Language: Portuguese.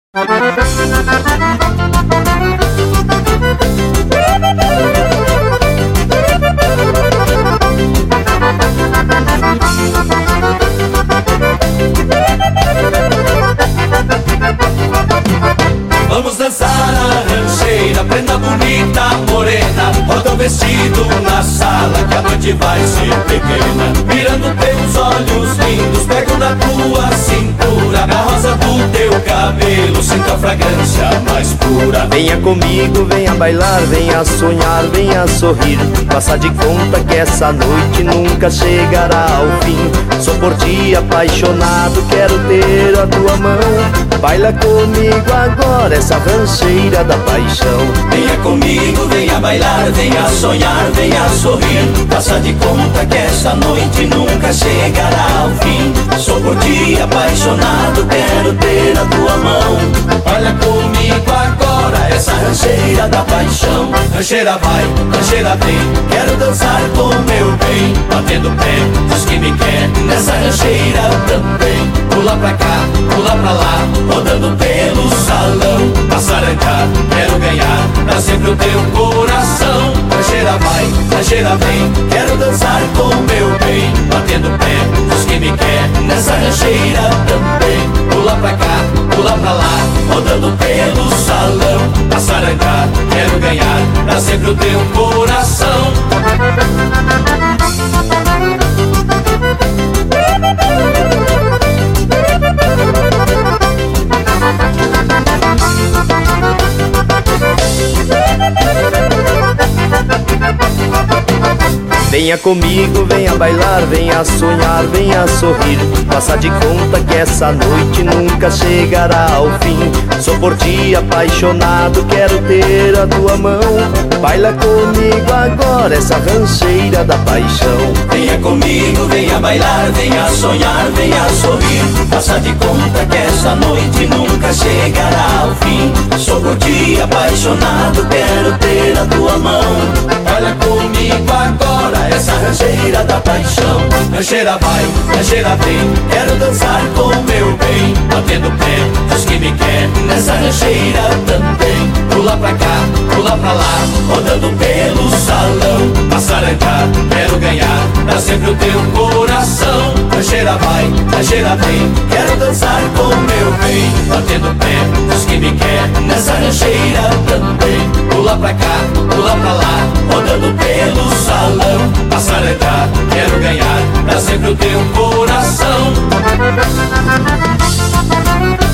Vamos dançar a rancheira, prenda bonita, morena, bota o vestido na sala que a noite vai ser pequena. Mirando teus olhos lindos, pego na tua cintura, na rosa do teu cabelo, sinto a fragrância mais pura. Venha comigo, venha bailar, venha sonhar, venha sorrir. Faça de conta que essa noite nunca chegará ao fim. Sou por ti apaixonado, quero ter a tua mão. Baila comigo agora essa rancheira da paixão. Venha comigo, venha bailar, venha sonhar, venha sorrir. Faça de conta que essa noite nunca chegará ao fim. Sou por ti apaixonado, quero ter a tua mão. Baila comigo agora essa rancheira da paixão. Rancheira vai, rancheira vem, quero dançar com meu bem. Batendo pé, diz que me quer, nessa rancheira também. Pula pra cá, pula pra lá, rodando pelo salão. Passarancar, quero ganhar, pra sempre o teu coração. Rancheira vai, rancheira vem, quero dançar com meu bem. Batendo pé, diz que me quer, nessa rancheira também. Pula pra cá, pula pra lá, rodando pelo salão. Passarancar, quero ganhar, pra sempre o teu coração. Venha comigo, venha bailar, venha sonhar, venha sorrir. Faça de conta que essa noite nunca chegará ao fim. Sou por ti apaixonado, quero ter a tua mão. Baila comigo agora essa rancheira da paixão. Venha comigo, venha bailar, venha sonhar, venha sorrir. Faça de conta que essa noite nunca chegará ao fim. Sou por ti apaixonado, quero ter a tua mão. Baila comigo agora essa rancheira da paixão. Rancheira vai, rancheira vem, quero dançar com meu bem. Batendo pé, diz que me quer, nessa rancheira também. Pula pra cá, pula pra lá, rodando pelo salão. Passarancar, quero ganhar, pra sempre o teu coração. Rancheira vai, rancheira vem, quero dançar com meu bem. Batendo pé, diz que me quer, nessa rancheira também. Pula pra cá, pula pra lá, rodando pelo salão. Passarancar, quero ganhar, pra sempre o teu coração.